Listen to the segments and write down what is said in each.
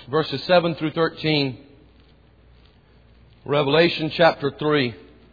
verses 7 through 13. Revelation chapter 3.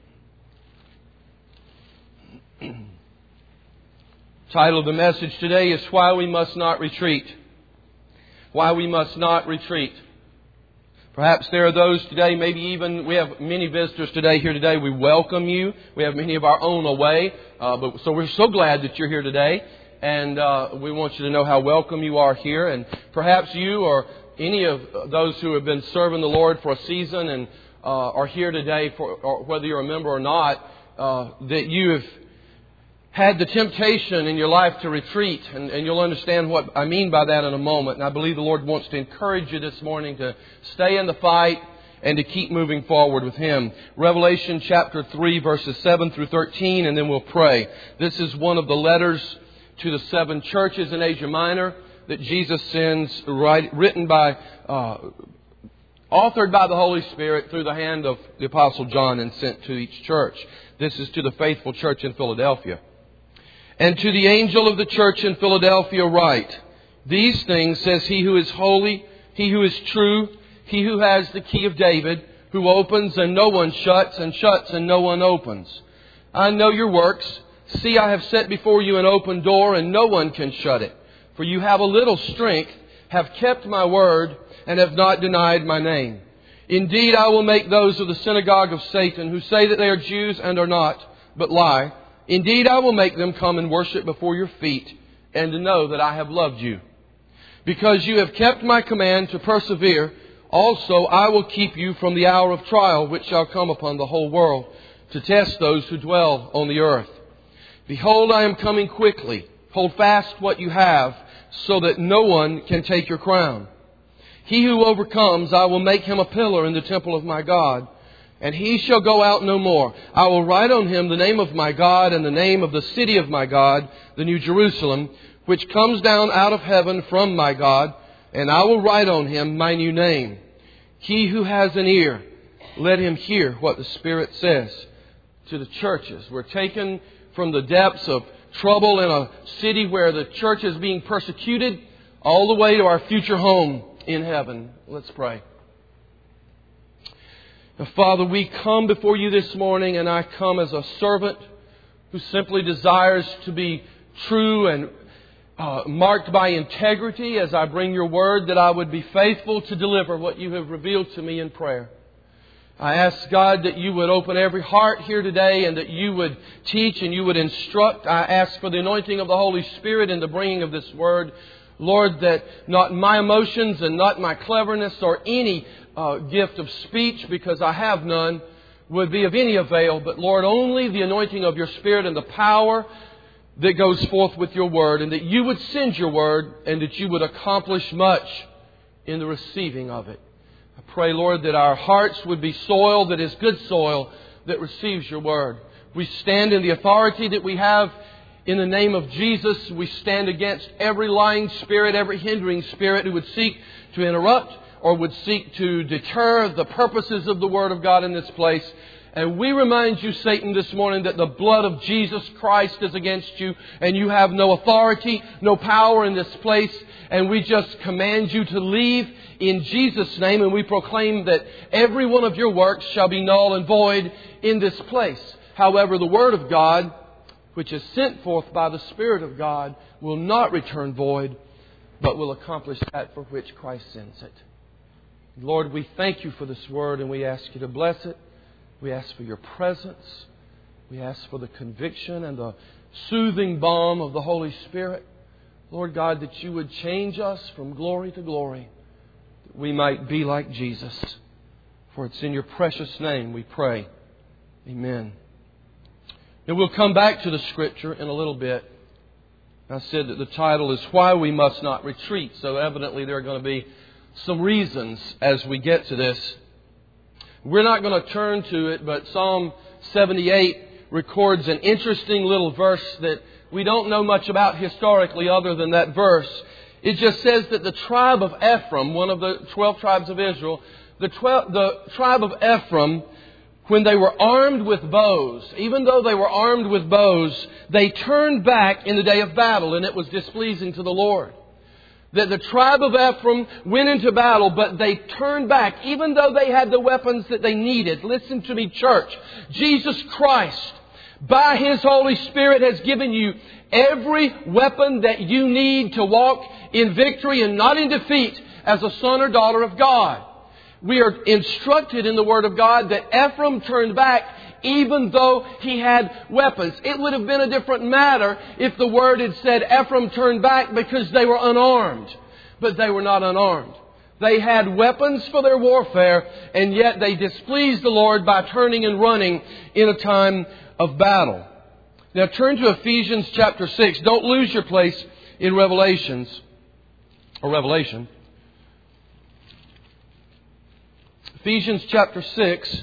Title of the message today is Why We Must Not Retreat. Why we must not retreat. Perhaps there are those today, maybe even we have many visitors here today. We welcome you. We have many of our own away. So we're so glad that you're here today. And we want you to know how welcome you are here. And perhaps you or any of those who have been serving the Lord for a season and are here today, or whether you're a member or not, that you have had the temptation in your life to retreat. And you'll understand what I mean by that in a moment. And I believe the Lord wants to encourage you this morning to stay in the fight and to keep moving forward with Him. Revelation chapter 3, verses 7 through 13, and then we'll pray. This is one of the letters to the 7 churches in Asia Minor that Jesus sends, written by, authored by the Holy Spirit through the hand of the Apostle John and sent to each church. This is to the faithful church in Philadelphia. And to the angel of the church in Philadelphia write, These things says He who is holy, He who is true, He who has the key of David, who opens and no one shuts, and shuts and no one opens. I know your works. See, I have set before you an open door, and no one can shut it. For you have a little strength, have kept my word, and have not denied my name. Indeed, I will make those of the synagogue of Satan, who say that they are Jews and are not, but lie. Indeed, I will make them come and worship before your feet, and to know that I have loved you. Because you have kept my command to persevere, also I will keep you from the hour of trial which shall come upon the whole world, to test those who dwell on the earth. Behold, I am coming quickly. Hold fast what you have, so that no one can take your crown. He who overcomes, I will make him a pillar in the temple of my God, and he shall go out no more. I will write on him the name of my God and the name of the city of my God, the New Jerusalem, which comes down out of heaven from my God, and I will write on him my new name. He who has an ear, let him hear what the Spirit says to the churches. We're taken from the depths of trouble in a city where the church is being persecuted, all the way to our future home in heaven. Let's pray. Now, Father, we come before you this morning, and I come as a servant who simply desires to be true and marked by integrity as I bring your word, that I would be faithful to deliver what you have revealed to me in prayer. I ask, God, that you would open every heart here today and that you would teach and you would instruct. I ask for the anointing of the Holy Spirit in the bringing of this word. Lord, that not my emotions and not my cleverness or any gift of speech, because I have none, would be of any avail. But Lord, only the anointing of your Spirit and the power that goes forth with your word, and that you would send your word and that you would accomplish much in the receiving of it. I pray, Lord, that our hearts would be soil that is good soil that receives your word. We stand in the authority that we have in the name of Jesus. We stand against every lying spirit, every hindering spirit who would seek to interrupt or would seek to deter the purposes of the Word of God in this place. And we remind you, Satan, this morning that the blood of Jesus Christ is against you, and you have no authority, no power in this place. And we just command you to leave in Jesus' name, and we proclaim that every one of your works shall be null and void in this place. However, the Word of God, which is sent forth by the Spirit of God, will not return void, but will accomplish that for which Christ sends it. Lord, we thank you for this word, and we ask you to bless it. We ask for your presence. We ask for the conviction and the soothing balm of the Holy Spirit. Lord God, that you would change us from glory to glory, that we might be like Jesus. For it's in your precious name we pray. Amen. Now we'll come back to the Scripture in a little bit. I said that the title is Why We Must Not Retreat. So evidently there are going to be some reasons as we get to this. We're not going to turn to it, but Psalm 78 records an interesting little verse that we don't know much about historically other than that verse. It just says that the tribe of Ephraim, one of the 12 tribes of Israel, the tribe of Ephraim, when they were armed with bows, even though they were armed with bows, they turned back in the day of battle, and it was displeasing to the Lord. that the tribe of Ephraim went into battle, but they turned back, even though they had the weapons that they needed. Listen to me, church. Jesus Christ, by His Holy Spirit, has given you every weapon that you need to walk in victory and not in defeat as a son or daughter of God. We are instructed in the Word of God that Ephraim turned back even though he had weapons. It would have been a different matter if the Word had said Ephraim turned back because they were unarmed. But they were not unarmed. They had weapons for their warfare, and yet they displeased the Lord by turning and running in a time of battle. Now turn to Ephesians chapter 6. Don't lose your place in Revelation. Ephesians chapter 6.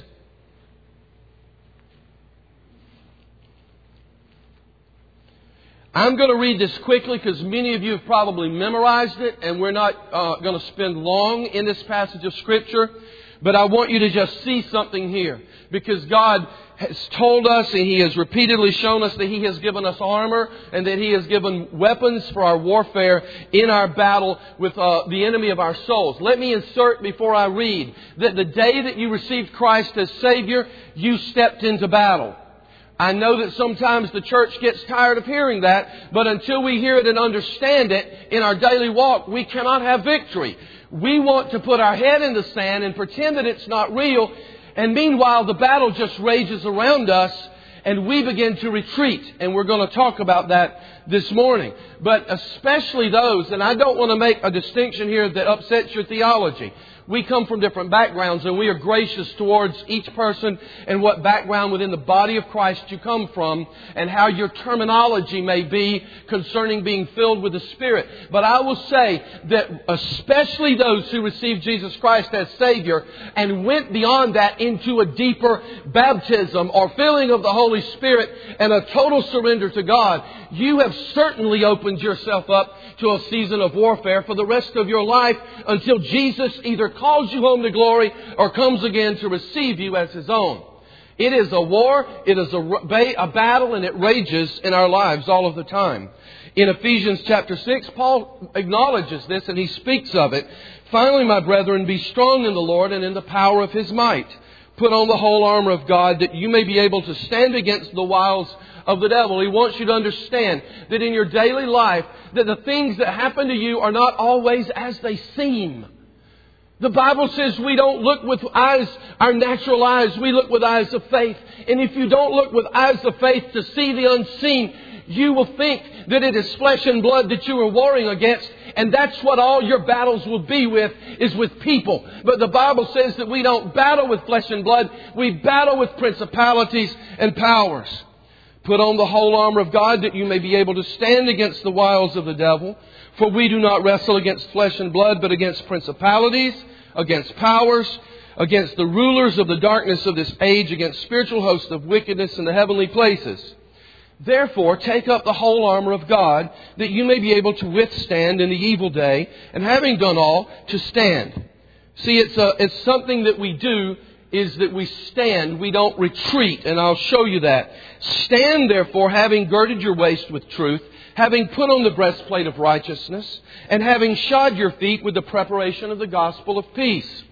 I'm going to read this quickly because many of you have probably memorized it, and we're not going to spend long in this passage of Scripture. But I want you to just see something here, because God has told us and He has repeatedly shown us that He has given us armor and that He has given weapons for our warfare in our battle with the enemy of our souls. Let me insert before I read that the day that you received Christ as Savior, you stepped into battle. I know that sometimes the church gets tired of hearing that, but until we hear it and understand it in our daily walk, we cannot have victory. We want to put our head in the sand and pretend that it's not real, and meanwhile the battle just rages around us and we begin to retreat. And we're going to talk about that this morning. But especially those, and I don't want to make a distinction here that upsets your theology. We come from different backgrounds, and we are gracious towards each person and what background within the body of Christ you come from and how your terminology may be concerning being filled with the Spirit. But I will say that especially those who received Jesus Christ as Savior and went beyond that into a deeper baptism or filling of the Holy Spirit and a total surrender to God, you have certainly opened yourself up to a season of warfare for the rest of your life until Jesus either calls you home to glory or comes again to receive you as His own. It is a war, it is a battle, and it rages in our lives all of the time. In Ephesians chapter 6, Paul acknowledges this and he speaks of it. Finally, my brethren, be strong in the Lord and in the power of His might. Put on the whole armor of God that you may be able to stand against the wiles of the devil. He wants you to understand that in your daily life, that the things that happen to you are not always as they seem. The Bible says we don't look with eyes, our natural eyes. We look with eyes of faith. And if you don't look with eyes of faith to see the unseen, you will think that it is flesh and blood that you are warring against. And that's what all your battles will be with, is with people. But the Bible says that we don't battle with flesh and blood. We battle with principalities and powers. Put on the whole armor of God that you may be able to stand against the wiles of the devil. For we do not wrestle against flesh and blood, but against principalities, against powers, against the rulers of the darkness of this age, against spiritual hosts of wickedness in the heavenly places. Therefore, take up the whole armor of God, that you may be able to withstand in the evil day, and having done all, to stand. See, it's something that we do, is that we stand. We don't retreat, and I'll show you that. Stand, therefore, having girded your waist with truth, having put on the breastplate of righteousness, and having shod your feet with the preparation of the gospel of peace.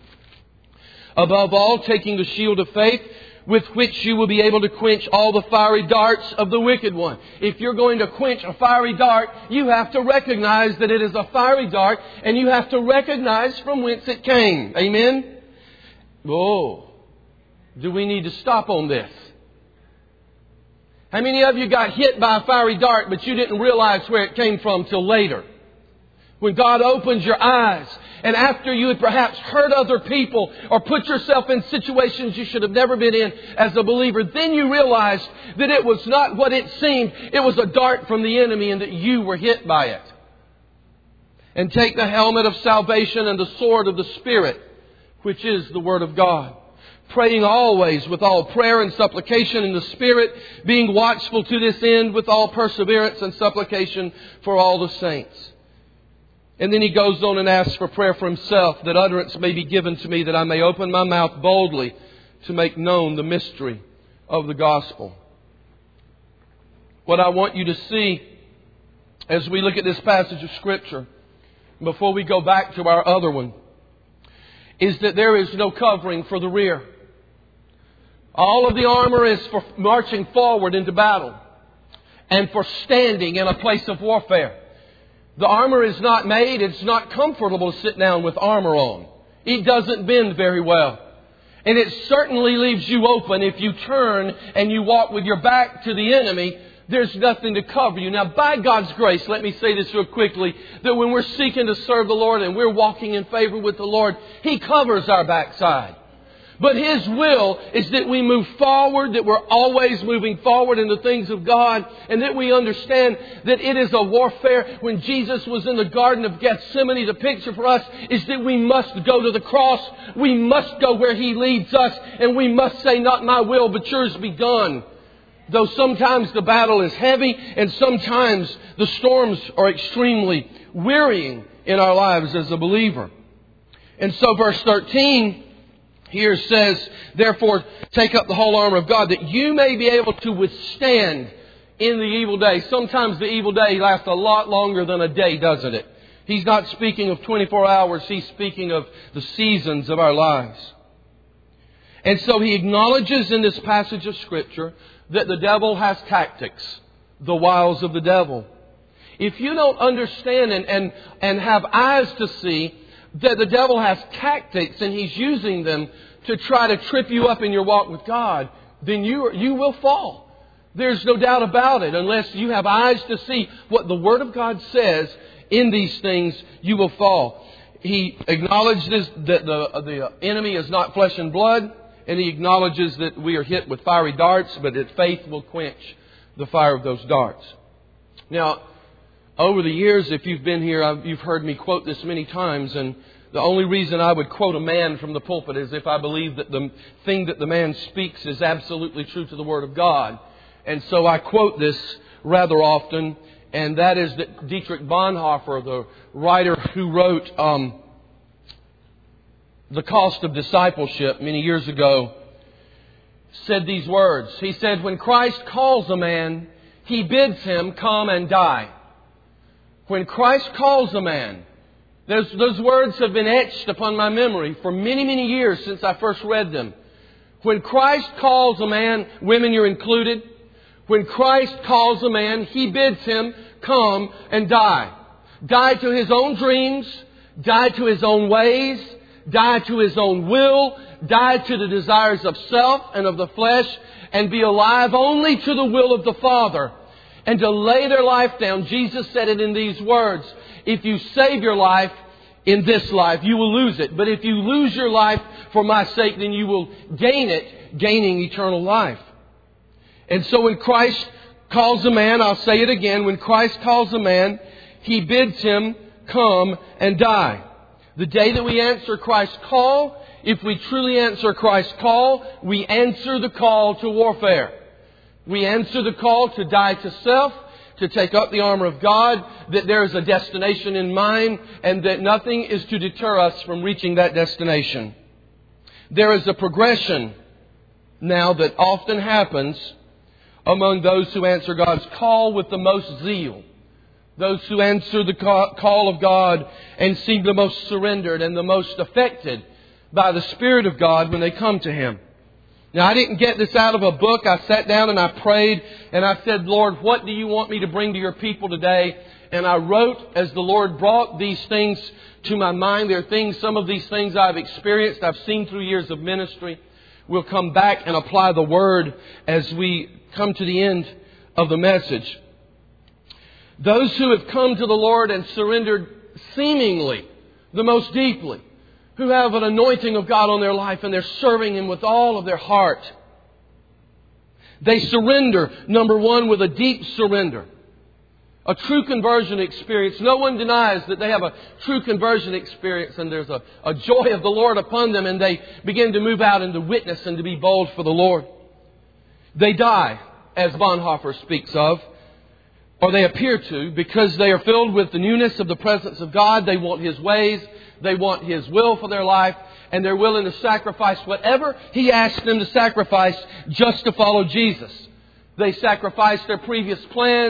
Above all, taking the shield of faith, with which you will be able to quench all the fiery darts of the wicked one. If you're going to quench a fiery dart, you have to recognize that it is a fiery dart, and you have to recognize from whence it came. Amen? Oh, do we need to stop on this? How many of you got hit by a fiery dart, but you didn't realize where it came from till later? When God opens your eyes, and after you had perhaps hurt other people or put yourself in situations you should have never been in as a believer, then you realized that it was not what it seemed. It was a dart from the enemy and that you were hit by it. And take the helmet of salvation and the sword of the Spirit, which is the Word of God. Praying always with all prayer and supplication in the Spirit, being watchful to this end with all perseverance and supplication for all the saints. And then he goes on and asks for prayer for himself, that utterance may be given to me, that I may open my mouth boldly to make known the mystery of the gospel. What I want you to see as we look at this passage of Scripture before we go back to our other one, is that there is no covering for the rear. All of the armor is for marching forward into battle and for standing in a place of warfare. The armor is not made, it's not comfortable to sit down with armor on. It doesn't bend very well. And it certainly leaves you open if you turn and you walk with your back to the enemy. There's nothing to cover you. Now, by God's grace, let me say this real quickly, that when we're seeking to serve the Lord and we're walking in favor with the Lord, He covers our backside. But His will is that we move forward, that we're always moving forward in the things of God, and that we understand that it is a warfare. When Jesus was in the Garden of Gethsemane, the picture for us is that we must go to the cross. We must go where He leads us, and we must say, not my will, but yours be done. Though sometimes the battle is heavy, and sometimes the storms are extremely wearying in our lives as a believer. And so verse 13 here says, therefore, take up the whole armor of God, that you may be able to withstand in the evil day. Sometimes the evil day lasts a lot longer than a day, doesn't it? He's not speaking of 24 hours. He's speaking of the seasons of our lives. And so he acknowledges in this passage of Scripture that the devil has tactics, the wiles of the devil. If you don't understand and have eyes to see that the devil has tactics and he's using them to try to trip you up in your walk with God, then you will fall. There's no doubt about it. Unless you have eyes to see what the Word of God says in these things, you will fall. He acknowledges that the enemy is not flesh and blood, and he acknowledges that we are hit with fiery darts, but that faith will quench the fire of those darts. Now, over the years, if you've been here, you've heard me quote this many times, and the only reason I would quote a man from the pulpit is if I believe that the thing that the man speaks is absolutely true to the Word of God. And so I quote this rather often, and that is that Dietrich Bonhoeffer, the writer who wrote The Cost of Discipleship many years ago, said these words. He said, when Christ calls a man, He bids him come and die. When Christ calls a man, those words have been etched upon my memory for many, many years since I first read them. When Christ calls a man, women you're included, when Christ calls a man, He bids him come and die. Die to his own dreams, die to his own ways, die to his own will, die to the desires of self and of the flesh, and be alive only to the will of the Father. And to lay their life down. Jesus said it in these words. If you save your life in this life, you will lose it. But if you lose your life for my sake, then you will gain it, gaining eternal life. And so when Christ calls a man, I'll say it again, when Christ calls a man, He bids him come and die. The day that we answer Christ's call, if we truly answer Christ's call, we answer the call to warfare. We answer the call to die to self, to take up the armor of God, that there is a destination in mind, and that nothing is to deter us from reaching that destination. There is a progression now that often happens among those who answer God's call with the most zeal. Those who answer the call of God and seem the most surrendered and the most affected by the Spirit of God when they come to Him. Now, I didn't get this out of a book. I sat down and I prayed and I said, Lord, what do you want me to bring to your people today? And I wrote as the Lord brought these things to my mind. There are things, some of these things I've experienced, I've seen through years of ministry. We'll come back and apply the Word as we come to the end of the message. Those who have come to the Lord and surrendered seemingly the most deeply, who have an anointing of God on their life and they're serving Him with all of their heart. They surrender, number one, with a deep surrender. A true conversion experience. No one denies that they have a true conversion experience and there's a joy of the Lord upon them and they begin to move out into witness and to be bold for the Lord. They die, as Bonhoeffer speaks of, or they appear to, because they are filled with the newness of the presence of God. They want His ways. They want His will for their life, and they're willing to sacrifice whatever He asks them to sacrifice just to follow Jesus. They sacrifice their previous plans.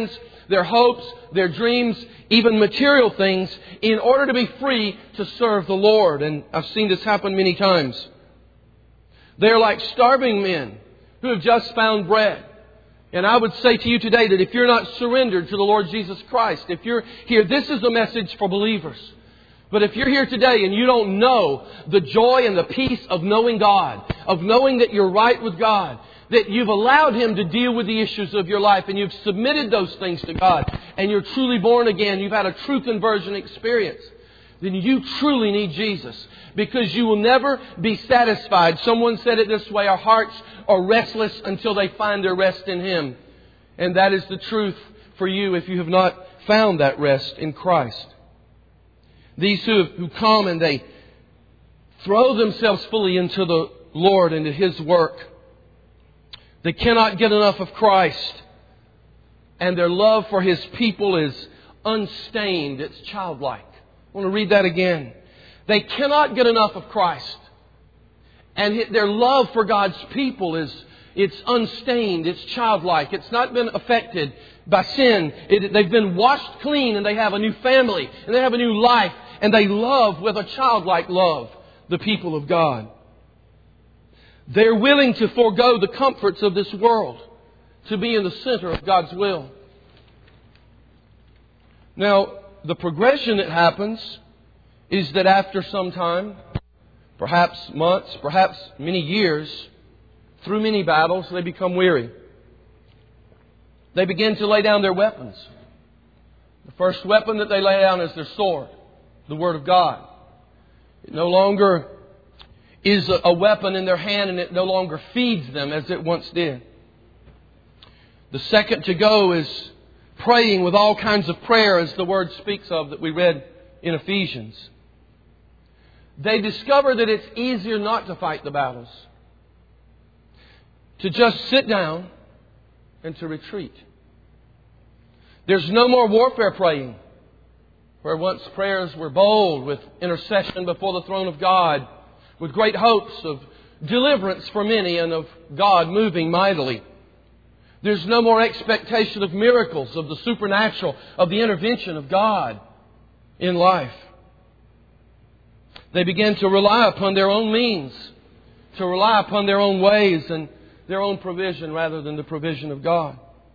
their hopes, their dreams, even material things, in order to be free to serve the Lord. And I've seen this happen many times. They're like starving men who have just found bread. And I would say to you today that if you're not surrendered to the Lord Jesus Christ, if you're here, this is a message for believers. But if you're here today and you don't know the joy and the peace of knowing God, of knowing that you're right with God, that you've allowed Him to deal with the issues of your life and you've submitted those things to God and you're truly born again, you've had a true conversion experience, then you truly need Jesus. Because you will never be satisfied. Someone said it this way, our hearts are restless until they find their rest in Him. And that is the truth for you if you have not found that rest in Christ. These who come and they throw themselves fully into the Lord and to His work, they cannot get enough of Christ. And their love for His people is unstained. It's childlike. I want to read that again. They cannot get enough of Christ. And their love for God's people it's unstained. It's childlike. It's not been affected by sin. They've been washed clean and they have a new family and they have a new life. And they love with a childlike love the people of God. They're willing to forego the comforts of this world to be in the center of God's will. Now, the progression that happens is that after some time, perhaps months, perhaps many years, through many battles, they become weary. They begin to lay down their weapons. The first weapon that they lay down is their sword, the Word of God. It no longer is a weapon in their hand and it no longer feeds them as it once did. The second to go is praying with all kinds of prayer, as the Word speaks of that we read in Ephesians. They discover that it's easier not to fight the battles. To just sit down and to retreat. There's no more warfare praying. Where once prayers were bold with intercession before the throne of God, with great hopes of deliverance for many and of God moving mightily. There's no more expectation of miracles, of the supernatural, of the intervention of God in life. They begin to rely upon their own means, to rely upon their own ways and their own provision rather than the provision of God.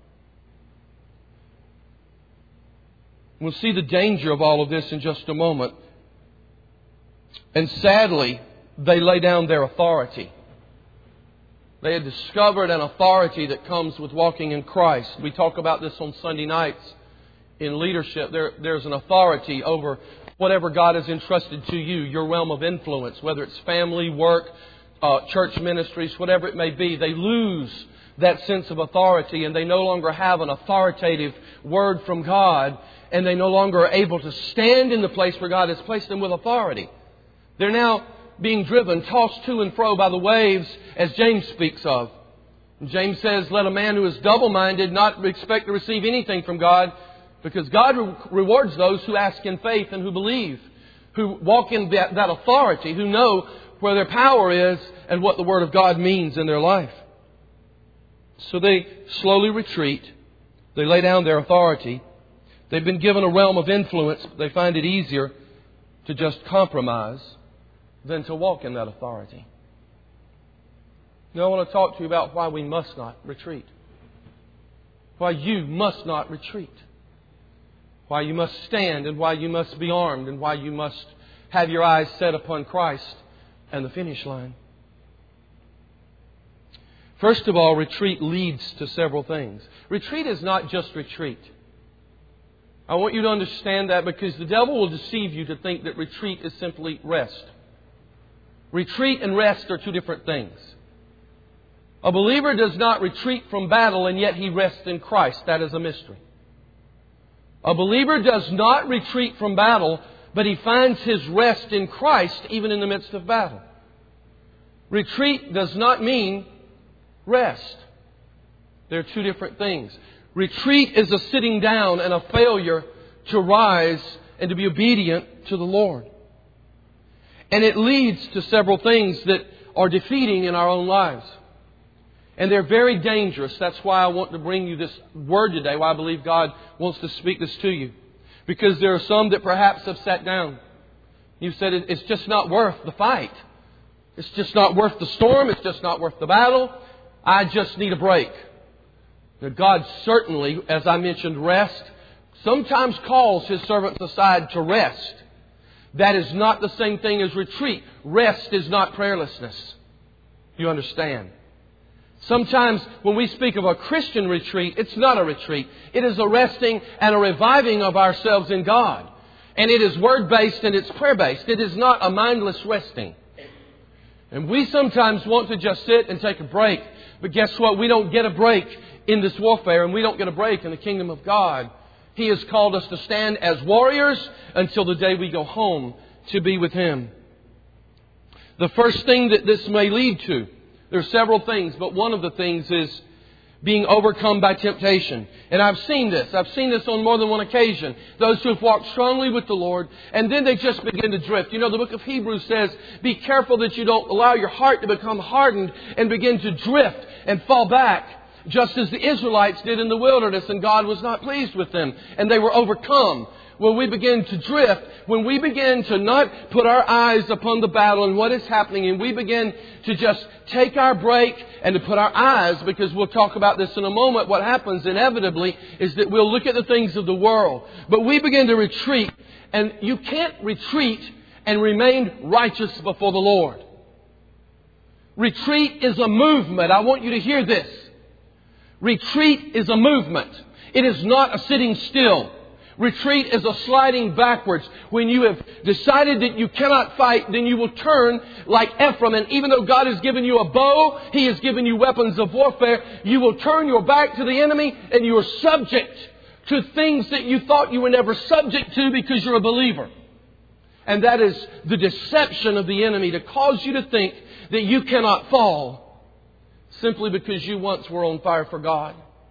We'll see the danger of all of this in just a moment. And sadly, they lay down their authority. They had discovered an authority that comes with walking in Christ. We talk about this on Sunday nights in leadership. There's an authority over whatever God has entrusted to you, your realm of influence, whether it's family, work, church ministries, whatever it may be. They lose that sense of authority and they no longer have an authoritative word from God, and they no longer are able to stand in the place where God has placed them with authority. They're now being driven, tossed to and fro by the waves, as James speaks of. And James says, let a man who is double-minded not expect to receive anything from God, because God rewards those who ask in faith and who believe, who walk in that authority, who know where their power is and what the Word of God means in their life. So they slowly retreat. They lay down their authority. They've been given a realm of influence, but they find it easier to just compromise than to walk in that authority. Now I want to talk to you about why we must not retreat. Why you must not retreat. Why you must stand and why you must be armed and why you must have your eyes set upon Christ and the finish line. First of all, retreat leads to several things. Retreat is not just retreat. I want you to understand that, because the devil will deceive you to think that retreat is simply rest. Retreat and rest are two different things. A believer does not retreat from battle and yet he rests in Christ. That is a mystery. A believer does not retreat from battle, but he finds his rest in Christ even in the midst of battle. Retreat does not mean rest. They're two different things. Retreat is a sitting down and a failure to rise and to be obedient to the Lord. And it leads to several things that are defeating in our own lives. And they're very dangerous. That's why I want to bring you this word today, why I believe God wants to speak this to you. Because there are some that perhaps have sat down. You've said, it's just not worth the fight. It's just not worth the storm. It's just not worth the battle. I just need a break. Now, God certainly, as I mentioned, sometimes calls His servants aside to rest. That is not the same thing as retreat. Rest is not prayerlessness. You understand? Sometimes when we speak of a Christian retreat, it's not a retreat. It is a resting and a reviving of ourselves in God. And it is word-based and it's prayer-based. It is not a mindless resting. And we sometimes want to just sit and take a break. But guess what? We don't get a break in this warfare, and we don't get a break in the kingdom of God. He has called us to stand as warriors until the day we go home to be with Him. The first thing that this may lead to, there are several things, but one of the things is being overcome by temptation. And I've seen this. I've seen this on more than one occasion. Those who have walked strongly with the Lord, and then they just begin to drift. You know, the book of Hebrews says, be careful that you don't allow your heart to become hardened and begin to drift and fall back, just as the Israelites did in the wilderness, and God was not pleased with them, and they were overcome. When we begin to drift, when we begin to not put our eyes upon the battle and what is happening, and we begin to just take our break and to put our eyes, because we'll talk about this in a moment, what happens inevitably is that we'll look at the things of the world. But we begin to retreat, and you can't retreat and remain righteous before the Lord. Retreat is a movement. I want you to hear this. Retreat is a movement. It is not a sitting still. Retreat is a sliding backwards. When you have decided that you cannot fight, then you will turn like Ephraim. And even though God has given you a bow, He has given you weapons of warfare, you will turn your back to the enemy and you are subject to things that you thought you were never subject to because you're a believer. And that is the deception of the enemy to cause you to think that you cannot fall simply because you once were on fire for God.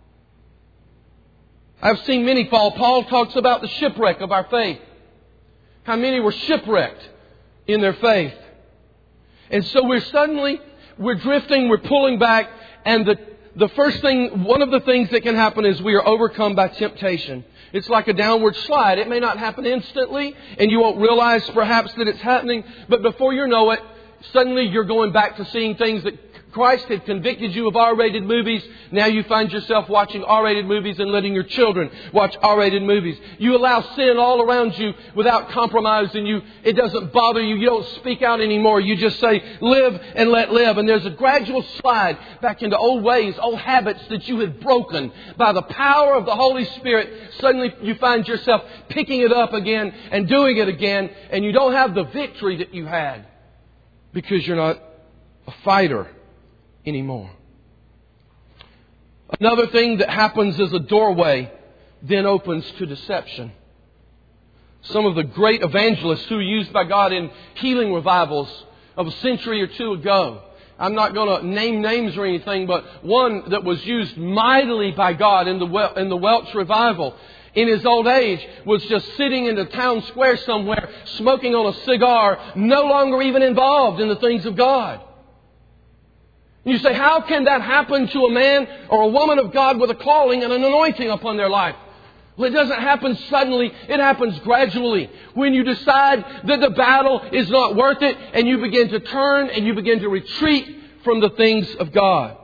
I've seen many fall. Paul talks about the shipwreck of our faith. How many were shipwrecked in their faith. And so we're drifting, we're pulling back, and the first thing, one of the things that can happen is we are overcome by temptation. It's like a downward slide. It may not happen instantly, and you won't realize perhaps that it's happening, but before you know it, suddenly you're going back to seeing things that Christ had convicted you of R-rated movies. Now you find yourself watching R-rated movies and letting your children watch R-rated movies. You allow sin all around you without compromise, and it doesn't bother you. You don't speak out anymore. You just say, live and let live. And there's a gradual slide back into old ways, old habits that you had broken. By the power of the Holy Spirit, suddenly you find yourself picking it up again and doing it again, and you don't have the victory that you had because you're not a fighter anymore. Another thing that happens is a doorway then opens to deception. Some of the great evangelists who were used by God in healing revivals of a century or two ago. I'm not going to name names or anything, but one that was used mightily by God in the Welsh revival in his old age was just sitting in the town square somewhere, smoking on a cigar, no longer even involved in the things of God. You say, how can that happen to a man or a woman of God with a calling and an anointing upon their life? Well, it doesn't happen suddenly. It happens gradually. When you decide that the battle is not worth it, and you begin to turn and you begin to retreat from the things of God.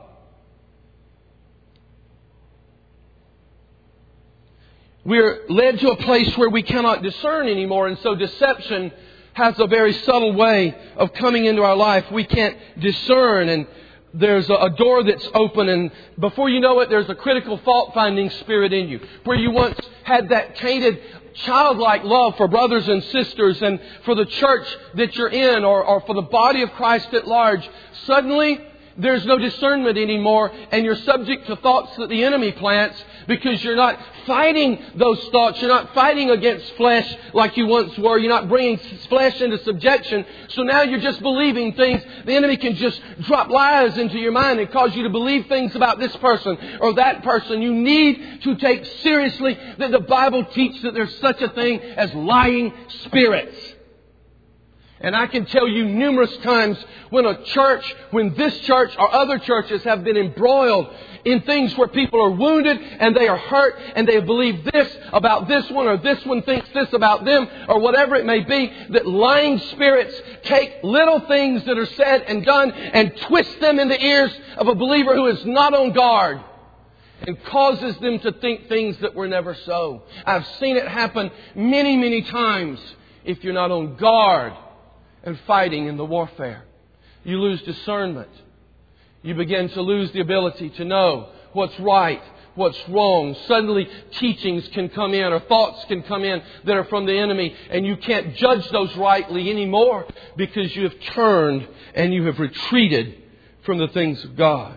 We're led to a place where we cannot discern anymore, and so deception has a very subtle way of coming into our life. We can't discern, and there's a door that's open, and before you know it, there's a critical fault-finding spirit in you. Where you once had that tainted, childlike love for brothers and sisters and for the church that you're in or for the body of Christ at large, suddenly there's no discernment anymore, and you're subject to thoughts that the enemy plants because you're not fighting those thoughts. You're not fighting against flesh like you once were. You're not bringing flesh into subjection. So now you're just believing things. The enemy can just drop lies into your mind and cause you to believe things about this person or that person. You need to take seriously that the Bible teaches that there's such a thing as lying spirits. And I can tell you numerous times when this church or other churches have been embroiled in things where people are wounded and they are hurt and they believe this about this one or this one thinks this about them or whatever it may be, that lying spirits take little things that are said and done and twist them in the ears of a believer who is not on guard and causes them to think things that were never so. I've seen it happen many, many times if you're not on guard and fighting in the warfare. You lose discernment. You begin to lose the ability to know what's right, what's wrong. Suddenly teachings can come in or thoughts can come in that are from the enemy, and you can't judge those rightly anymore because you have turned and you have retreated from the things of God.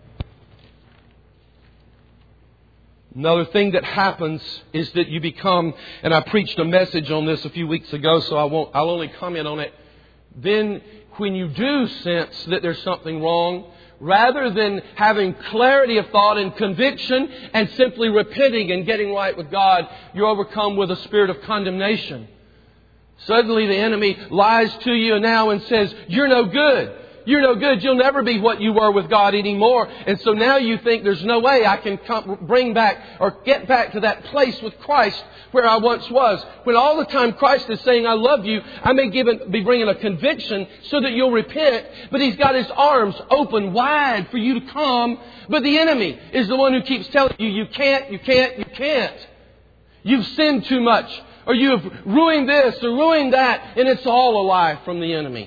Another thing that happens is that you become, and I preached a message on this a few weeks ago, so I'll only comment on it. Then when you do sense that there's something wrong, rather than having clarity of thought and conviction and simply repenting and getting right with God, you're overcome with a spirit of condemnation. Suddenly the enemy lies to you now and says, you're no good. You're no good. You'll never be what you were with God anymore. And so now you think there's no way I can bring back or get back to that place with Christ where I once was. When all the time Christ is saying, I love you, I may be bringing a conviction so that you'll repent. But He's got His arms open wide for you to come. But the enemy is the one who keeps telling you, you can't, you can't, you can't. You've sinned too much. Or you have ruined this or ruined that. And it's all a lie from the enemy.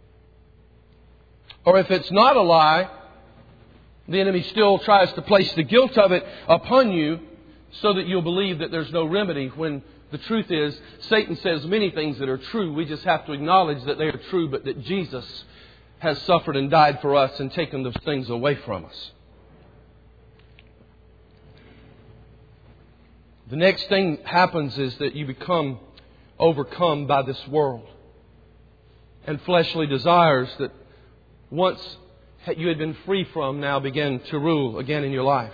Or if it's not a lie, the enemy still tries to place the guilt of it upon you so that you'll believe that there's no remedy, when the truth is Satan says many things that are true. We just have to acknowledge that they are true, but that Jesus has suffered and died for us and taken those things away from us. The next thing happens is that you become overcome by this world and fleshly desires that once you had been free from now begin to rule again in your life.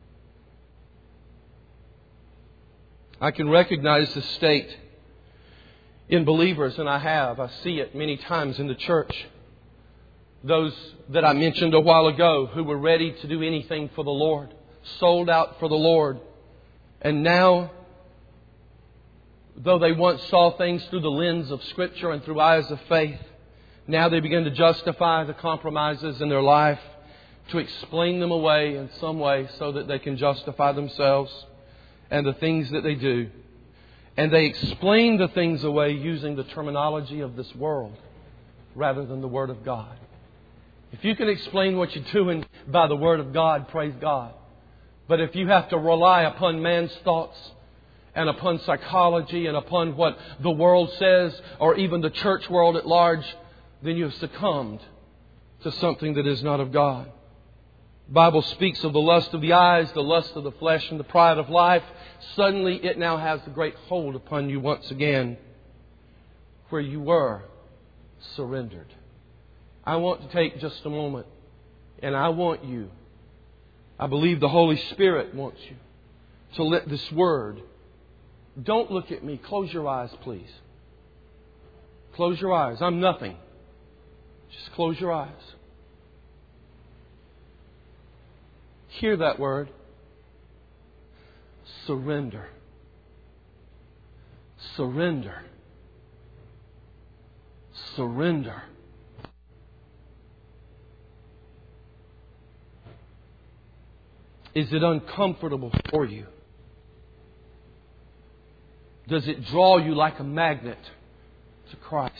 I can recognize the state in believers, and I see it many times in the church. Those that I mentioned a while ago who were ready to do anything for the Lord, sold out for the Lord. And now, though they once saw things through the lens of Scripture and through eyes of faith, now they begin to justify the compromises in their life, to explain them away in some way so that they can justify themselves and the things that they do. And they explain the things away using the terminology of this world rather than the Word of God. If you can explain what you're doing by the Word of God, praise God. But if you have to rely upon man's thoughts and upon psychology and upon what the world says or even the church world at large, then you have succumbed to something that is not of God. The Bible speaks of the lust of the eyes, the lust of the flesh, and the pride of life. Suddenly it now has a great hold upon you once again, where you were surrendered. I want to take just a moment, and I believe the Holy Spirit wants you to let this Word. Don't look at me. Close your eyes, please. Close your eyes. I'm nothing. Just close your eyes. Hear that word. Surrender. Surrender. Surrender. Is it uncomfortable for you? Does it draw you like a magnet to Christ?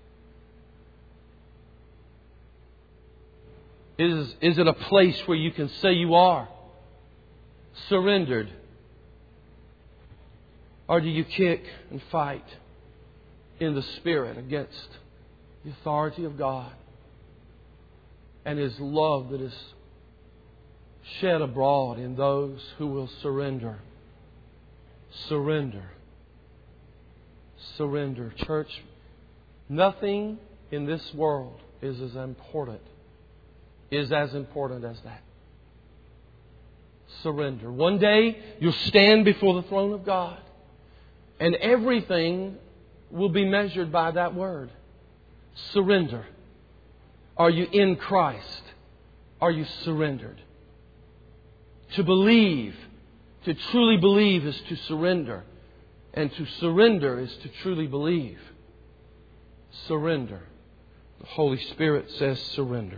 Is it a place where you can say you are surrendered? Or do you kick and fight in the Spirit against the authority of God and His love that is shed abroad in those who will surrender? Surrender. Surrender. Church, nothing in this world is as important as that. Surrender. One day you'll stand before the throne of God, and everything will be measured by that word. Surrender. Are you in Christ? Are you surrendered? To believe, to truly believe is to surrender. And to surrender is to truly believe. Surrender. The Holy Spirit says surrender.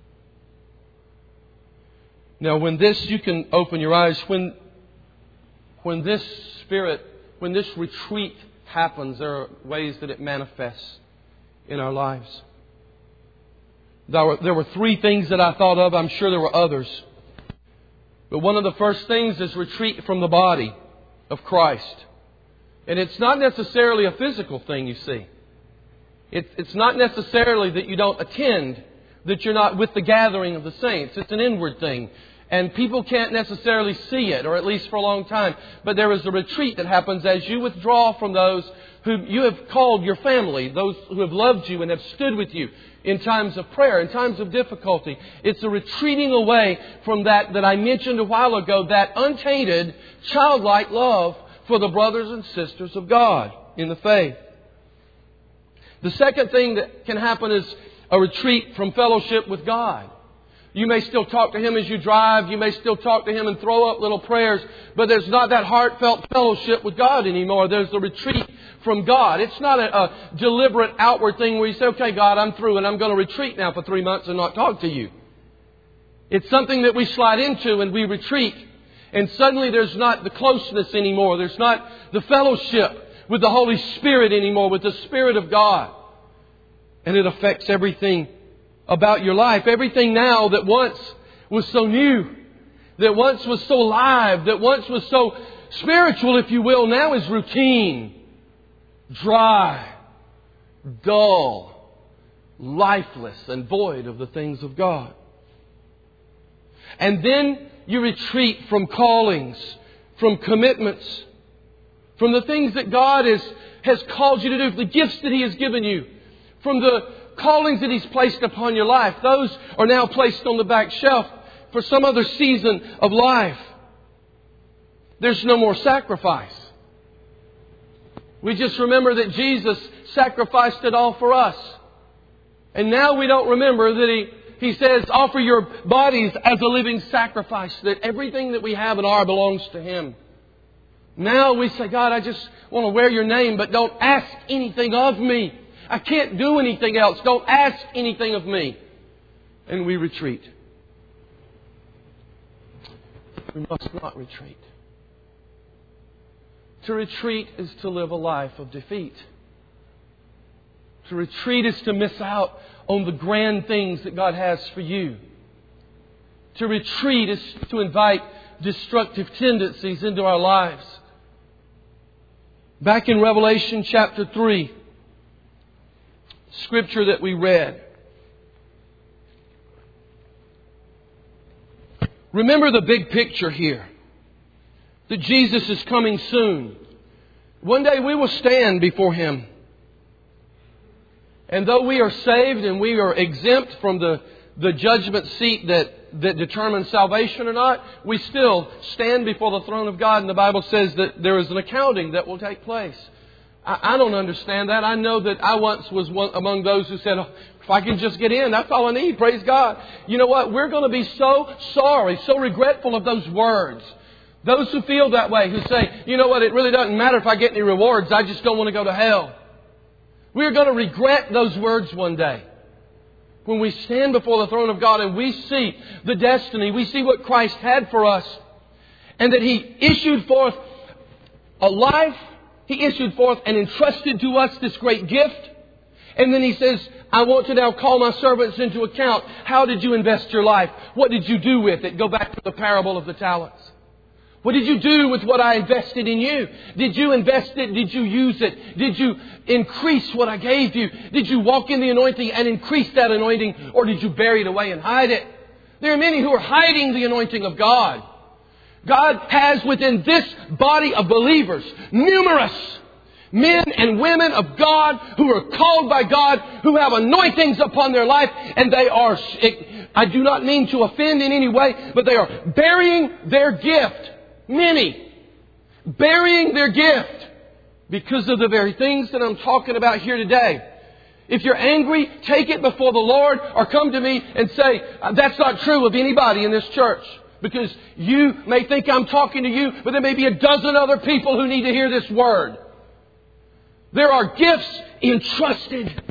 Now when this, you can open your eyes, when this retreat happens, there are ways that it manifests in our lives. There were three things that I thought of. I'm sure there were others. But one of the first things is retreat from the body of Christ. And it's not necessarily a physical thing, you see. It's not necessarily that you don't attend, that you're not with the gathering of the saints. It's an inward thing. And people can't necessarily see it, or at least for a long time. But there is a retreat that happens as you withdraw from those whom you have called your family, those who have loved you and have stood with you in times of prayer, in times of difficulty. It's a retreating away from that I mentioned a while ago, that untainted, childlike love for the brothers and sisters of God in the faith. The second thing that can happen is a retreat from fellowship with God. You may still talk to Him as you drive. You may still talk to Him and throw up little prayers. But there's not that heartfelt fellowship with God anymore. There's the retreat from God. It's not a deliberate outward thing where you say, okay, God, I'm through and I'm going to retreat now for 3 months and not talk to you. It's something that we slide into and we retreat. And suddenly there's not the closeness anymore. There's not the fellowship with the Holy Spirit anymore, with the Spirit of God. And it affects everything about your life. Everything now that once was so new, that once was so live, that once was so spiritual, if you will, now is routine, dry, dull, lifeless, and void of the things of God. And then you retreat from callings, from commitments, from the things that God has called you to do, the gifts that He has given you, from the callings that He's placed upon your life. Those are now placed on the back shelf for some other season of life. There's no more sacrifice. We just remember that Jesus sacrificed it all for us. And now we don't remember that He says, offer your bodies as a living sacrifice, that everything that we have and are belongs to Him. Now we say, God, I just want to wear your name, but don't ask anything of me. I can't do anything else. Don't ask anything of me. And we retreat. We must not retreat. To retreat is to live a life of defeat. To retreat is to miss out on the grand things that God has for you. To retreat is to invite destructive tendencies into our lives. Back in Revelation chapter 3, Scripture that we read. Remember the big picture here. That Jesus is coming soon. One day we will stand before Him. And though we are saved and we are exempt from the judgment seat that determines salvation or not, we still stand before the throne of God. And the Bible says that there is an accounting that will take place. I don't understand that. I know that I once was one among those who said, oh, if I can just get in, that's all I need. Praise God. You know what? We're going to be so sorry, so regretful of those words. Those who feel that way, who say, you know what? It really doesn't matter if I get any rewards. I just don't want to go to hell. We're going to regret those words one day. When we stand before the throne of God and we see the destiny, we see what Christ had for us, and that He issued forth a life. He issued forth and entrusted to us this great gift. And then He says, I want to now call my servants into account. How did you invest your life? What did you do with it? Go back to the parable of the talents. What did you do with what I invested in you? Did you invest it? Did you use it? Did you increase what I gave you? Did you walk in the anointing and increase that anointing? Or did you bury it away and hide it? There are many who are hiding the anointing of God. God has within this body of believers numerous men and women of God who are called by God, who have anointings upon their life, and they are, I do not mean to offend in any way, but they are burying their gift. Many burying their gift because of the very things that I'm talking about here today. If you're angry, take it before the Lord or come to me and say, that's not true of anybody in this church. Because you may think I'm talking to you, but there may be a dozen other people who need to hear this word. There are gifts entrusted.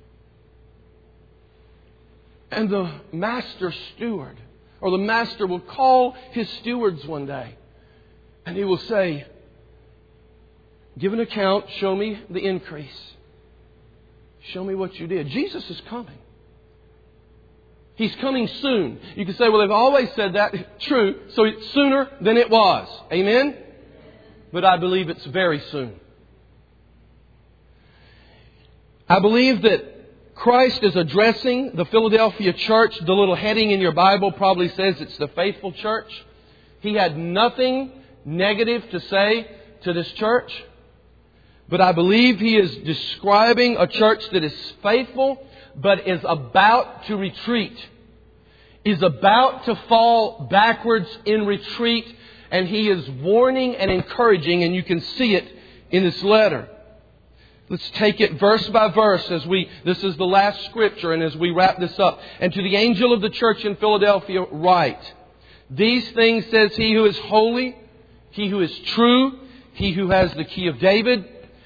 And the master steward, or the master will call his stewards one day. And he will say, give an account, show me the increase. Show me what you did. Jesus is coming. He's coming soon. You can say, well, they've always said that. True. So it's sooner than it was. Amen? But I believe it's very soon. I believe that Christ is addressing the Philadelphia church. The little heading in your Bible probably says it's the faithful church. He had nothing negative to say to this church. But I believe he is describing a church that is faithful, but is about to retreat. Is about to fall backwards in retreat. And he is warning and encouraging, and you can see it in this letter. Let's take it verse by verse this is the last scripture, and as we wrap this up. And to the angel of the church in Philadelphia write, these things says he who is holy, he who is true, he who has the key of David,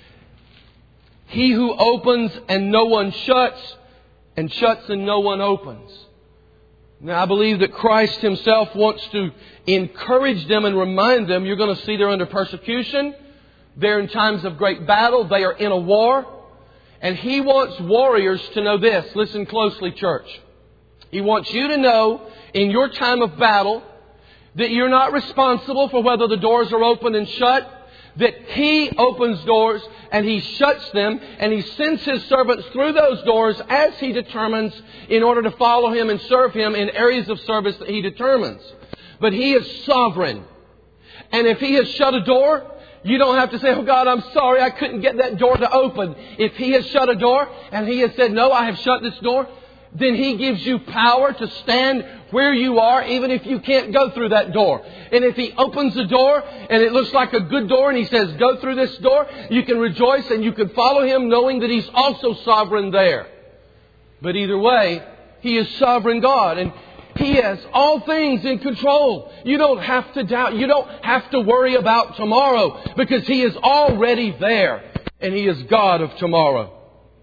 he who opens and no one shuts, and shuts and no one opens. Now I believe that Christ Himself wants to encourage them and remind them, you're going to see they're under persecution. They're in times of great battle. They are in a war. And He wants warriors to know this. Listen closely, church. He wants you to know in your time of battle that you're not responsible for whether the doors are open and shut. That He opens doors and He shuts them. And He sends His servants through those doors as He determines in order to follow Him and serve Him in areas of service that He determines. But He is sovereign. And if He has shut a door, you don't have to say, oh God, I'm sorry, I couldn't get that door to open. If He has shut a door and He has said, no, I have shut this door, then He gives you power to stand where you are, even if you can't go through that door. And if He opens the door and it looks like a good door and He says, go through this door, you can rejoice and you can follow Him knowing that He's also sovereign there. But either way, He is sovereign God. And He has all things in control. You don't have to doubt. You don't have to worry about tomorrow because He is already there. And He is God of tomorrow.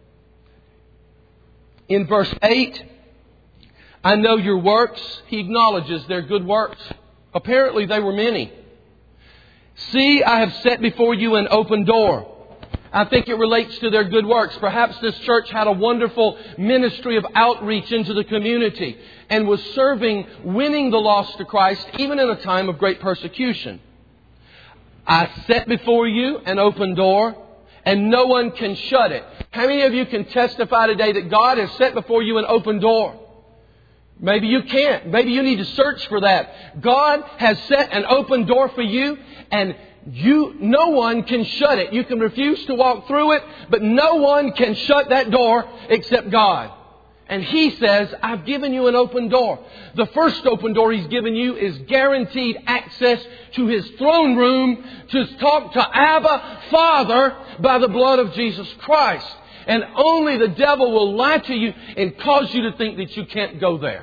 In verse 8, I know your works. He acknowledges their good works. Apparently they were many. See, I have set before you an open door. I think it relates to their good works. Perhaps this church had a wonderful ministry of outreach into the community and was serving, winning the lost to Christ, even in a time of great persecution. I set before you an open door, and no one can shut it. How many of you can testify today that God has set before you an open door? Maybe you can't. Maybe you need to search for that. God has set an open door for you, and no one can shut it. You can refuse to walk through it, but no one can shut that door except God. And He says, I've given you an open door. The first open door He's given you is guaranteed access to His throne room to talk to Abba, Father, by the blood of Jesus Christ. And only the devil will lie to you and cause you to think that you can't go there.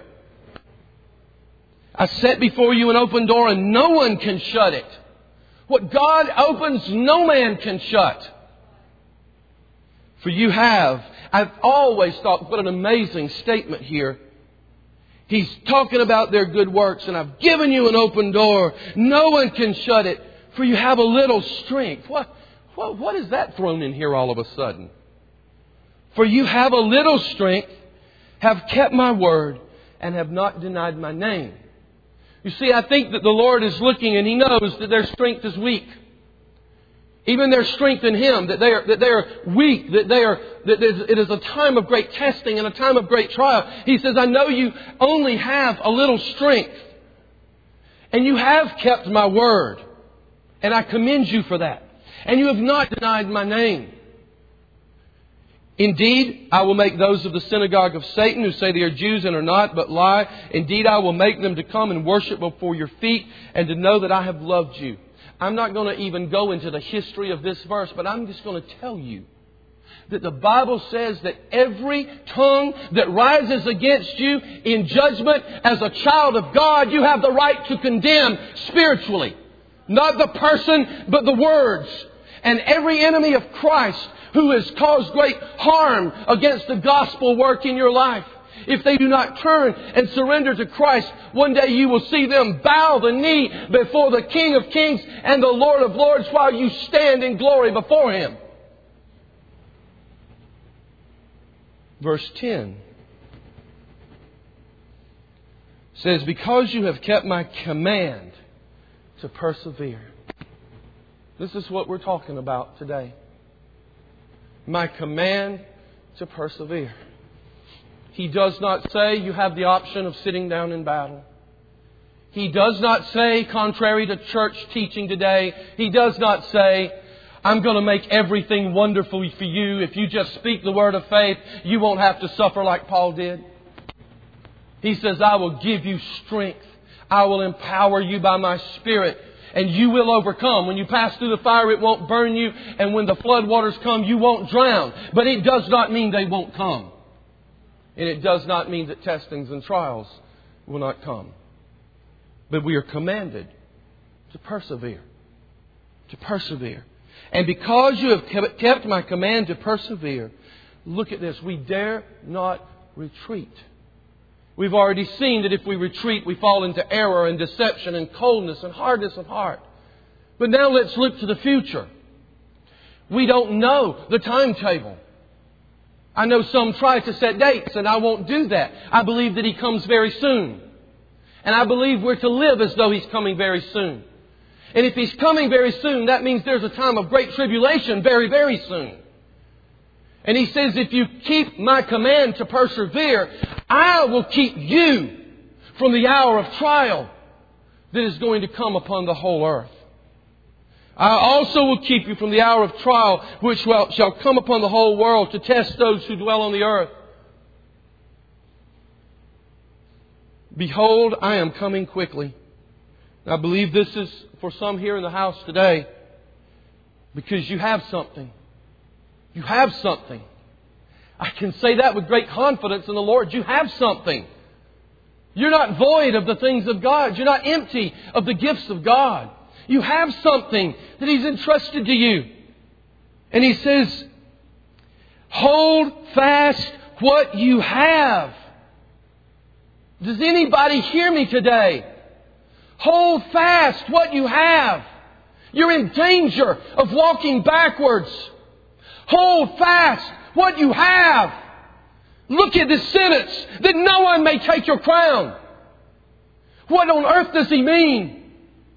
I set before you an open door and no one can shut it. What God opens, no man can shut. For you have, I've always thought, what an amazing statement here. He's talking about their good works, and I've given you an open door. No one can shut it, for you have a little strength. What is that thrown in here all of a sudden? For you have a little strength, have kept my word, and have not denied my name. You see, I think that the Lord is looking and He knows that their strength is weak. Even their strength in Him, that they are weak, that it is a time of great testing and a time of great trial. He says, I know you only have a little strength. And you have kept my word. And I commend you for that. And you have not denied my name. Indeed, I will make those of the synagogue of Satan who say they are Jews and are not, but lie. Indeed, I will make them to come and worship before your feet and to know that I have loved you. I'm not going to even go into the history of this verse, but I'm just going to tell you that the Bible says that every tongue that rises against you in judgment as a child of God, you have the right to condemn spiritually. Not the person, but the words. And every enemy of Christ who has caused great harm against the gospel work in your life, if they do not turn and surrender to Christ, one day you will see them bow the knee before the King of Kings and the Lord of Lords while you stand in glory before Him. Verse 10 says, because you have kept my command to persevere. This is what we're talking about today. My command to persevere. He does not say you have the option of sitting down in battle. He does not say, contrary to church teaching today, He does not say, I'm going to make everything wonderful for you. If you just speak the word of faith, you won't have to suffer like Paul did. He says, I will give you strength. I will empower you by my Spirit. And you will overcome. When you pass through the fire, it won't burn you. And when the flood waters come, you won't drown. But it does not mean they won't come. And it does not mean that testings and trials will not come. But we are commanded to persevere. To persevere. And because you have kept my command to persevere, look at this. We dare not retreat. We've already seen that if we retreat, we fall into error and deception and coldness and hardness of heart. But now let's look to the future. We don't know the timetable. I know some try to set dates, and I won't do that. I believe that He comes very soon. And I believe we're to live as though He's coming very soon. And if He's coming very soon, that means there's a time of great tribulation very, very soon. And He says, if you keep my command to persevere, I will keep you from the hour of trial that is going to come upon the whole earth. I also will keep you from the hour of trial which shall come upon the whole world to test those who dwell on the earth. Behold, I am coming quickly. I believe this is for some here in the house today because you have something. You have something. I can say that with great confidence in the Lord. You have something. You're not void of the things of God. You're not empty of the gifts of God. You have something that He's entrusted to you. And He says, hold fast what you have. Does anybody hear me today? Hold fast what you have. You're in danger of walking backwards. Hold fast what you have. Look at this sentence, that no one may take your crown. What on earth does He mean?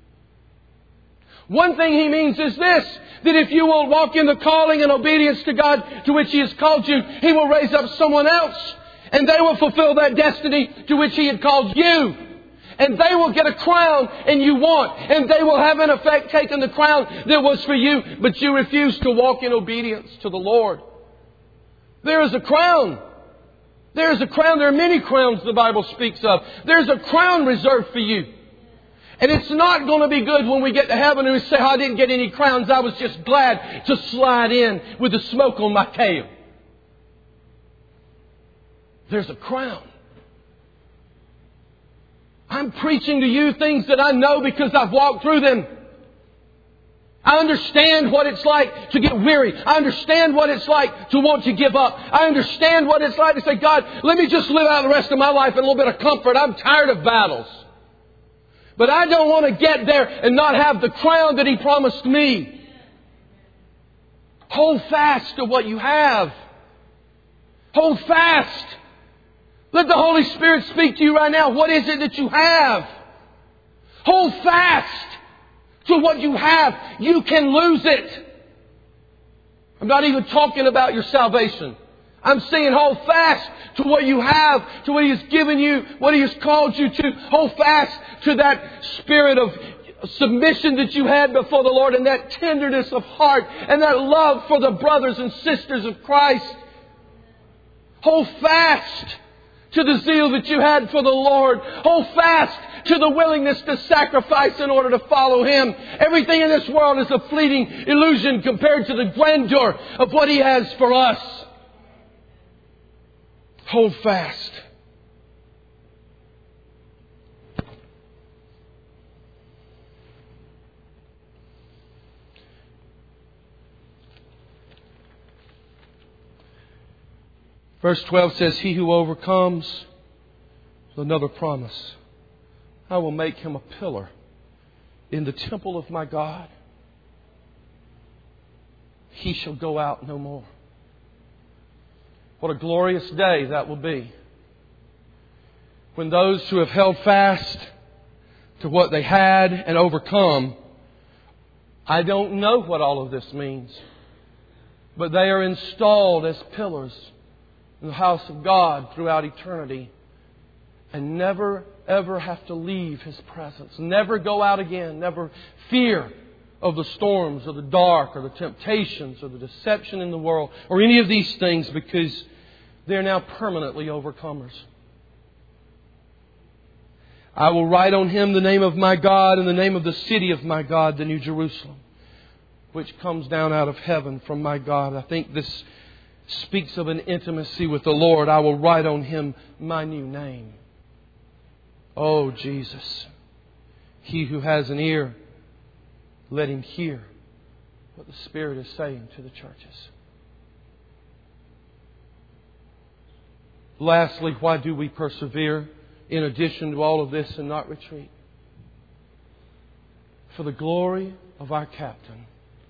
One thing He means is this, that if you will walk in the calling and obedience to God to which He has called you, He will raise up someone else and they will fulfill that destiny to which He had called you. And they will get a crown and you won't. And they will have in effect taken the crown that was for you, but you refuse to walk in obedience to the Lord. There is a crown. There is a crown. There are many crowns the Bible speaks of. There's a crown reserved for you. And it's not going to be good when we get to heaven and we say, I didn't get any crowns. I was just glad to slide in with the smoke on my tail. There's a crown. I'm preaching to you things that I know because I've walked through them. I understand what it's like to get weary. I understand what it's like to want to give up. I understand what it's like to say, God, let me just live out the rest of my life in a little bit of comfort. I'm tired of battles. But I don't want to get there and not have the crown that He promised me. Hold fast to what you have. Hold fast. Let the Holy Spirit speak to you right now. What is it that you have? Hold fast to what you have. You can lose it. I'm not even talking about your salvation. I'm saying hold fast to what you have, to what He has given you, what He has called you to. Hold fast to that spirit of submission that you had before the Lord and that tenderness of heart and that love for the brothers and sisters of Christ. Hold fast to the zeal that you had for the Lord. Hold fast to the willingness to sacrifice in order to follow Him. Everything in this world is a fleeting illusion compared to the grandeur of what He has for us. Hold fast. Verse 12 says, He who overcomes, another promise, I will make him a pillar in the temple of my God. He shall go out no more. What a glorious day that will be, when those who have held fast to what they had and overcome, I don't know what all of this means, but they are installed as pillars in the house of God throughout eternity, and never ever have to leave His presence. Never go out again. Never fear of the storms or the dark or the temptations or the deception in the world or any of these things, because they're now permanently overcomers. I will write on him the name of my God and the name of the city of my God, the New Jerusalem, which comes down out of heaven from my God. I think this speaks of an intimacy with the Lord. I will write on him my new name. Oh, Jesus. He who has an ear, let him hear what the Spirit is saying to the churches. Lastly, why do we persevere in addition to all of this and not retreat? For the glory of our captain.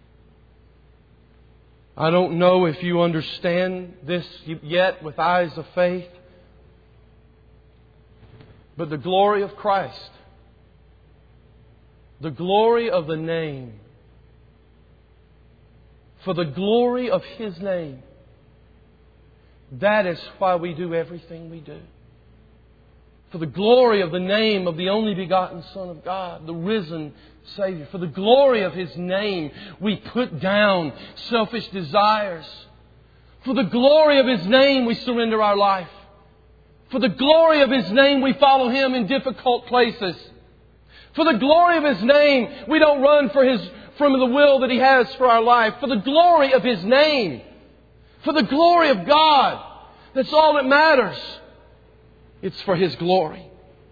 I don't know if you understand this yet with eyes of faith, but the glory of Christ, the glory of the name, for the glory of His name, that is why we do everything we do. For the glory of the name of the only begotten Son of God, the risen Savior. For the glory of His name, we put down selfish desires. For the glory of His name, we surrender our life. For the glory of His name, we follow Him in difficult places. For the glory of His name, we don't run from the will that He has for our life. For the glory of His name. For the glory of God. That's all that matters. It's for His glory.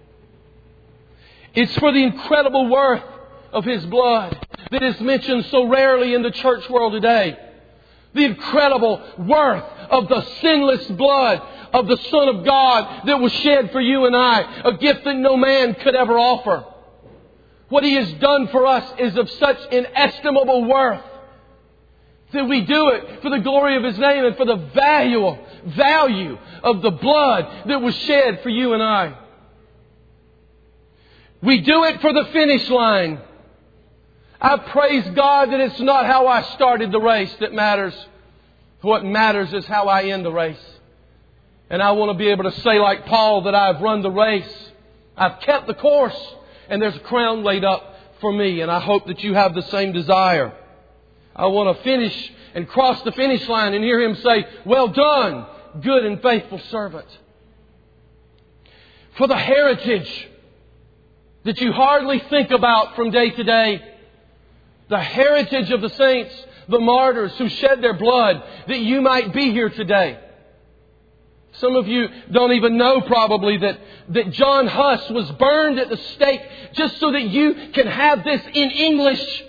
It's for the incredible worth of His blood that is mentioned so rarely in the church world today. The incredible worth of the sinless blood of the Son of God that was shed for you and I. A gift that no man could ever offer. What He has done for us is of such inestimable worth that we do it for the glory of His name and for the value of the blood that was shed for you and I. We do it for the finish line. I praise God that it's not how I started the race that matters. What matters is how I end the race. And I want to be able to say like Paul that I've run the race. I've kept the course. And there's a crown laid up for me. And I hope that you have the same desire. I want to finish and cross the finish line and hear Him say, well done, good and faithful servant. For the heritage that you hardly think about from day to day. The heritage of the saints, the martyrs who shed their blood that you might be here today. Some of you don't even know probably that John Huss was burned at the stake just so that you can have this in English.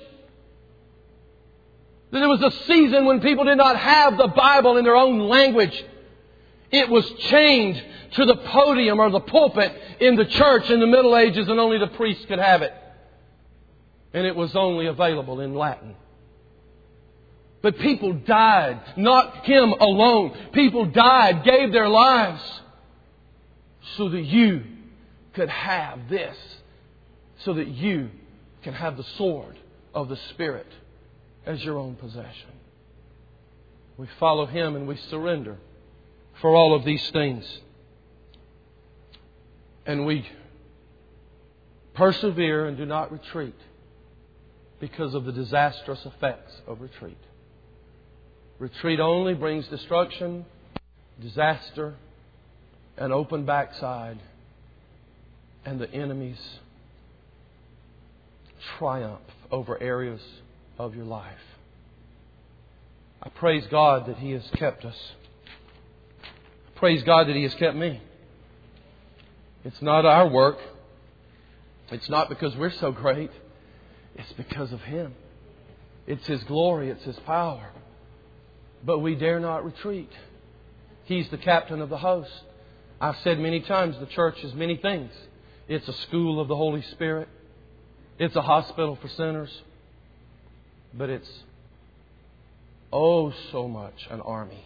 That there was a season when people did not have the Bible in their own language. It was chained to the podium or the pulpit in the church in the Middle Ages, and only the priest could have it. And it was only available in Latin. But people died, not him alone. People died, gave their lives so that you could have this. So that you can have the sword of the Spirit as your own possession. We follow Him and we surrender for all of these things. And we persevere and do not retreat because of the disastrous effects of retreat. Retreat only brings destruction, disaster, an open backside, and the enemies triumph over areas of your life. I praise God that He has kept us. I praise God that He has kept me. It's not our work. It's not because we're so great. It's because of Him. It's His glory. It's His power. But we dare not retreat. He's the captain of the host. I've said many times the church is many things. It's a school of the Holy Spirit. It's a hospital for sinners. But it's oh so much an army.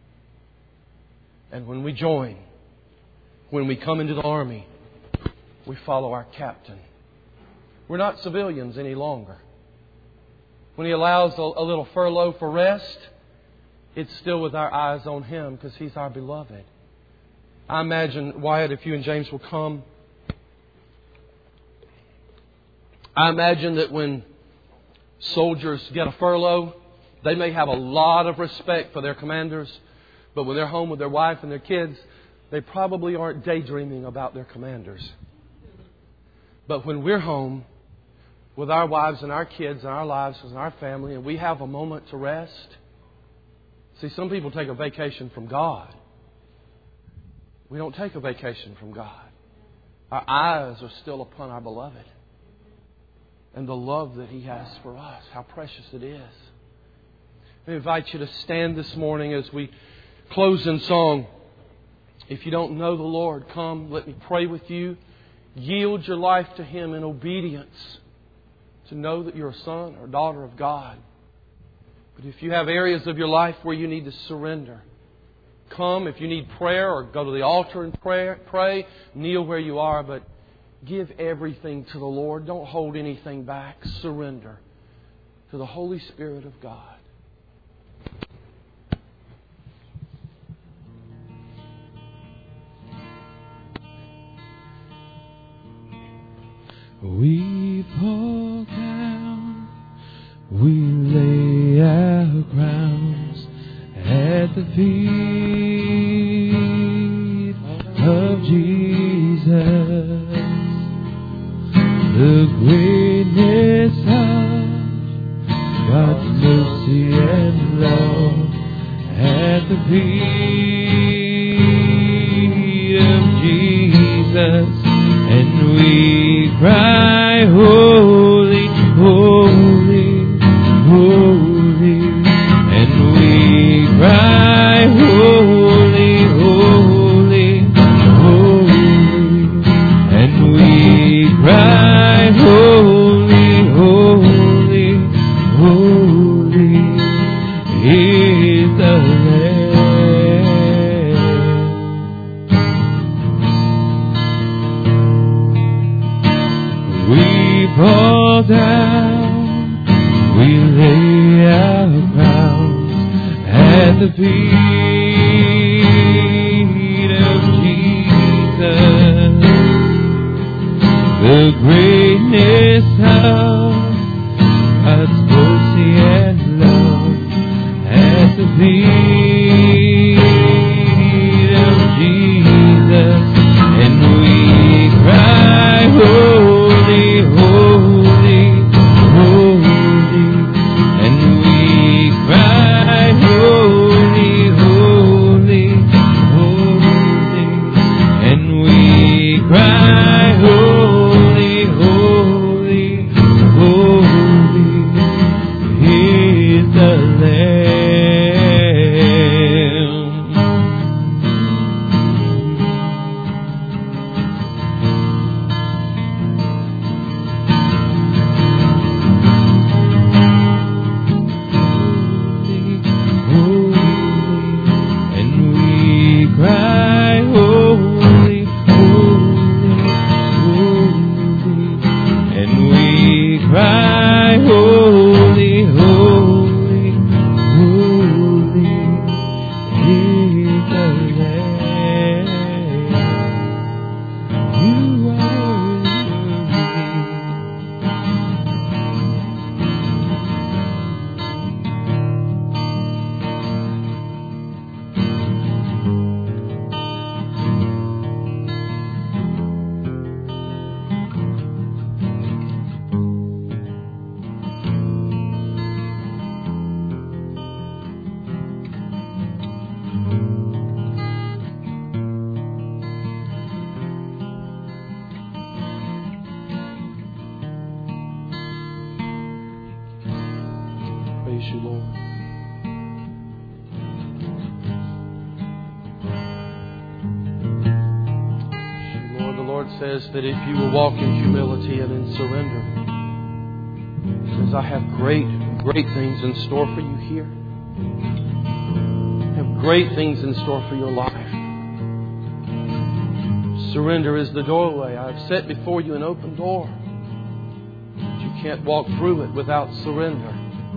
And when we join, when we come into the army, we follow our captain. We're not civilians any longer. When He allows a little furlough for rest, it's still with our eyes on Him because He's our beloved. I imagine, Wyatt, if you and James will come, I imagine that when soldiers get a furlough, they may have a lot of respect for their commanders, but when they're home with their wife and their kids, they probably aren't daydreaming about their commanders. But when we're home with our wives and our kids and our lives and our family, and we have a moment to rest. See, some people take a vacation from God. We don't take a vacation from God. Our eyes are still upon our beloved and the love that He has for us. How precious it is. I invite you to stand this morning as we close in song. If you don't know the Lord, come, let me pray with you. Yield your life to Him in obedience to know that you're a son or daughter of God. But if you have areas of your life where you need to surrender, come. If you need prayer or go to the altar and pray, kneel where you are, but give everything to the Lord. Don't hold anything back. Surrender to the Holy Spirit of God. We fall down, we lay our crowns at the feet of Jesus. The greatness of God's mercy and love at the feet of Jesus. And we cry, holy, holy, holy. And we cry, holy, holy, holy. And we cry, holy, holy, holy is the Lamb. We fall down, we lay our crowns at the feet of Jesus. The greatness of God's mercy and love at the feet of Jesus. And we cry, holy, holy, holy. And we cry, holy, holy. praise you, Lord. Lord, the Lord says that if you will walk in humility and in surrender, He says, I have great things in store for you here. I have great things in store for your life. Surrender is the doorway. I have set before you an open door. But you can't walk through it without surrender.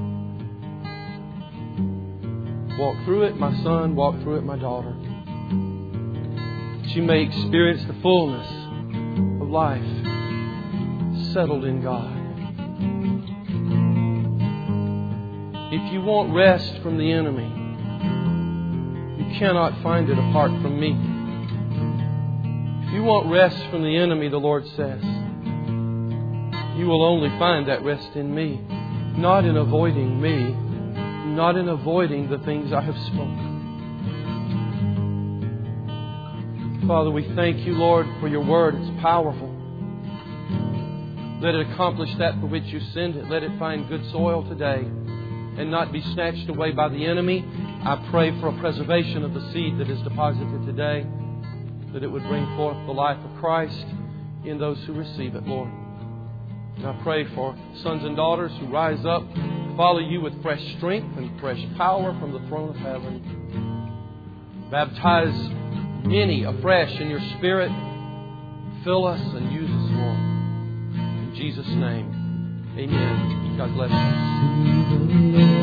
Walk through it, my son. Walk through it, my daughter. That you may experience the fullness of life settled in God. If you want rest from the enemy, you cannot find it apart from me. If you want rest from the enemy, the Lord says, you will only find that rest in me, not in avoiding me, not in avoiding the things I have spoken. Father, we thank you, Lord, for your word. It's powerful. Let it accomplish that for which you send it. Let it find good soil today and not be snatched away by the enemy. I pray for a preservation of the seed that is deposited today, that it would bring forth the life of Christ in those who receive it, Lord. And I pray for sons and daughters who rise up, follow you with fresh strength and fresh power from the throne of heaven. Baptize many afresh in your Spirit. Fill us and use us, Lord. In Jesus' name, amen. God bless you.